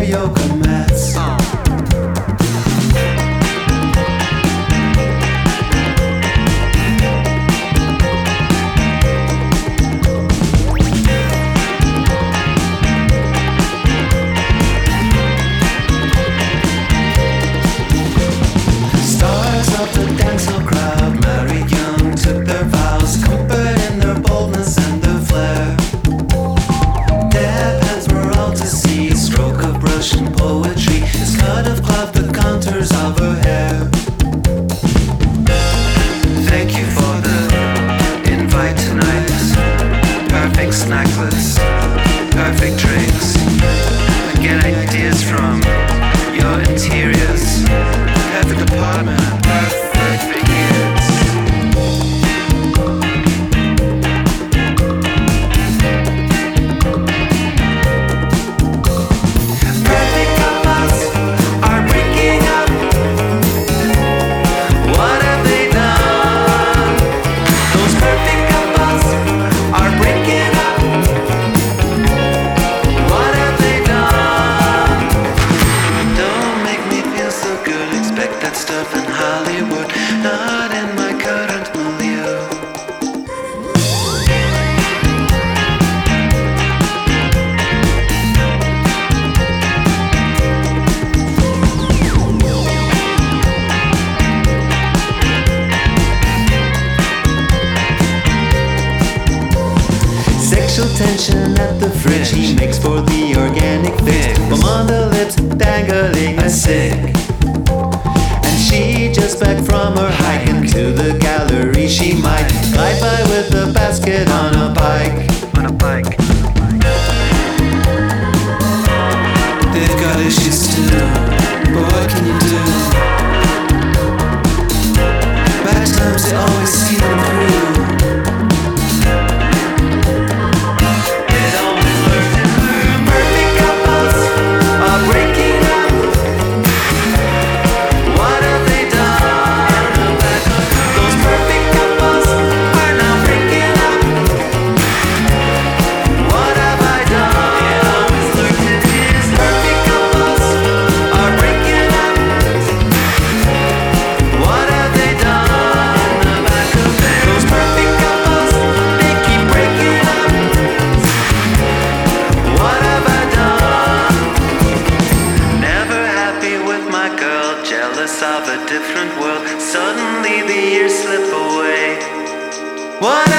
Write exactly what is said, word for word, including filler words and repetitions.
yoga mats. Stars of the dancehall crowd, married young, took their vows, comfort in their boldness and their flair. Their pens were all to see, stroke of brush and poetry, this cut of cloth, the contours of her hair. Thank you for the invite tonight. Perfect snack list, perfect drinks. I get ideas from your interiors. Perfect apartment, perfect years. Perfect couples are breaking up. What have they done? Those perfect couples are breaking up. What have they done? Don't make me feel so good. Expect that stuff in Hollywood, not in my current milieu. Sexual tension at the fridge, he makes for the organic fix. Bum on the lips, dangling a cig. And she just back from her hike into the gallery. She might glide by with a basket on a bike. On a bike. They've got issues too, but what can you do? Bad times, they always see them through. It always works in her. Perfect couples are breaking up. What have they done? Those perfect couples are now breaking up. What have I done? It always lurks in his. Perfect couples are breaking up. What have they done? The back of them. Those perfect couples, they keep breaking up. What have I done? Never happy with my girl, jealous of a different world. Suddenly the years slip away. What